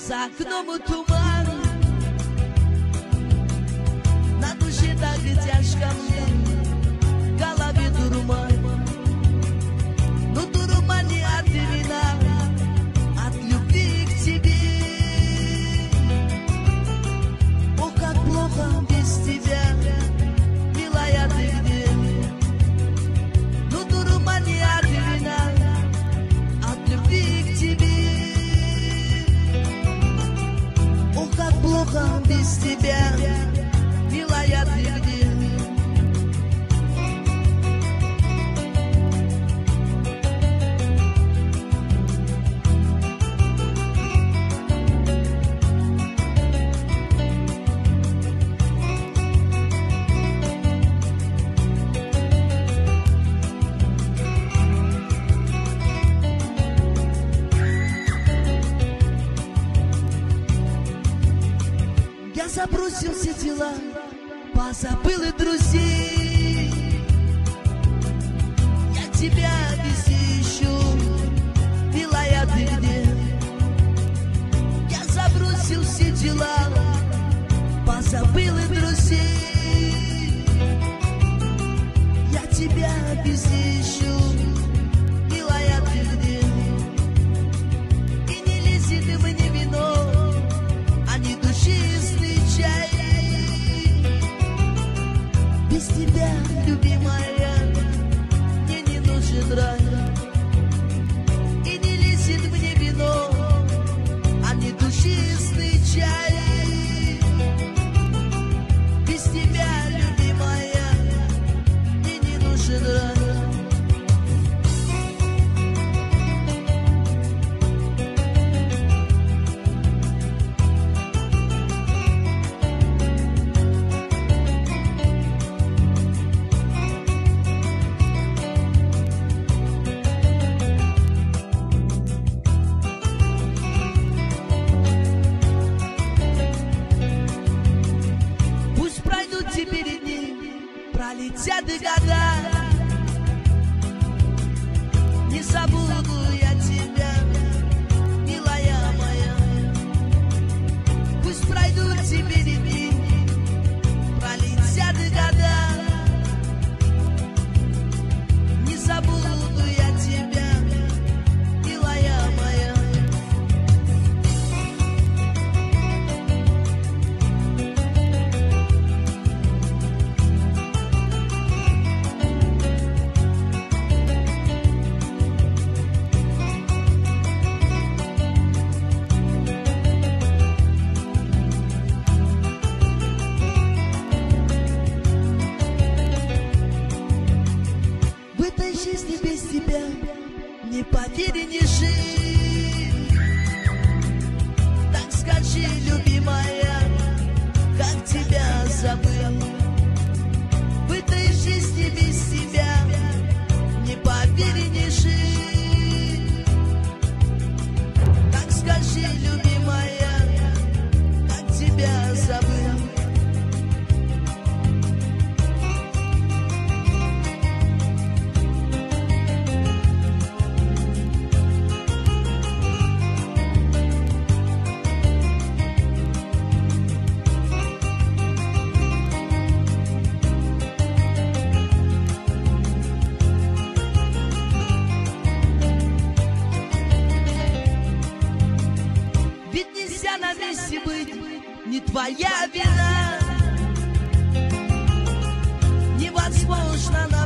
За окном туман, на душе так и тяжко мне, в голове дурман. Но дурман не от вина, от любви к тебе. О, как плохо без тебя, милая, ты где? Но дурман не от вина, от любви к тебе. Как плохо без тебя, милая, ты где? Я забросил все дела, позабыл и друзей. Я тебя везде ищу, милая, ты где? Я забросил все дела, позабыл и друзей. Я тебя везде ищу, милая, ты где? И не лезет мне вино, а не душистый чай. Без тебя, любимая, мне не нужен рай. И не лезет мне вино, а не душистый чай. Без тебя, любимая, мне не нужен рай. Теперь дни пролетят и года, не забуду я тебя, милая моя. Пусть пройдут теперь дни, пролетят и года, не забуду я тебя, милая моя. В этой жизни без тебя не поверь, не жить. Так скажи, любимая, как тебя забыл. В этой жизни без тебя не поверь, не жить. Так скажи, любимая, как тебя забыл. Ведь нельзя на месте быть, не твоя вина. Невозможно